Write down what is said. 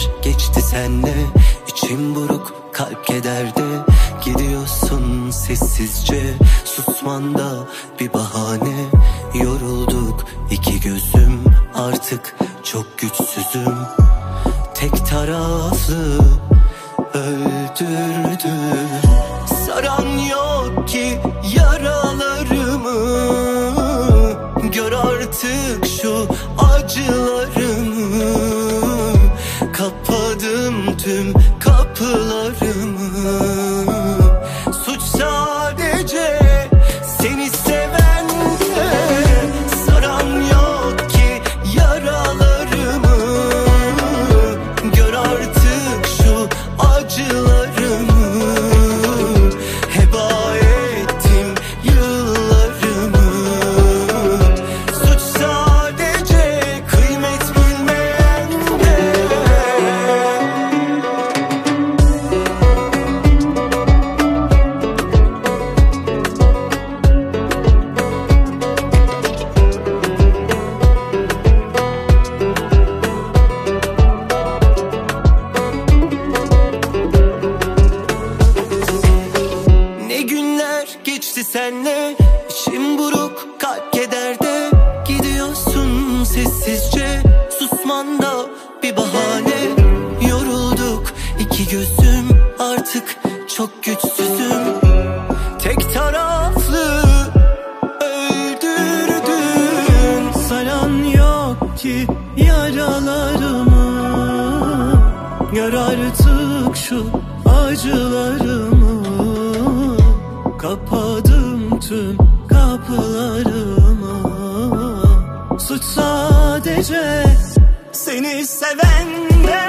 günler geçti senle, içim buruk, kalp kederde. Gidiyorsun sessizce, susmanda bir bahane. Yorulduk iki gözüm, artık çok güçsüzüm. Tek taraflı öldürdü. Saran yok ki yaralarımı, gör artık şu acılarımı. Kapadım tüm kapılarımı. Suç sadece seni sevende. Saran yok ki yaralarımı, gör artık şu acılarımı. Heba ettim yıllarımı. Suç sadece kıymet bilmeyende. Ne günler geçti senle, içim buruk, kalp kederde. Gidiyorsun sessizce, susmanda bir bahane. Yorulduk iki gözüm, artık çok güçsüzüm. Tek taraflı öldürdün. Saran yok ki yaralarımı, gör artık şu acılarımı. Kapadım tüm kapılarımı. Suç sadece seni sevende.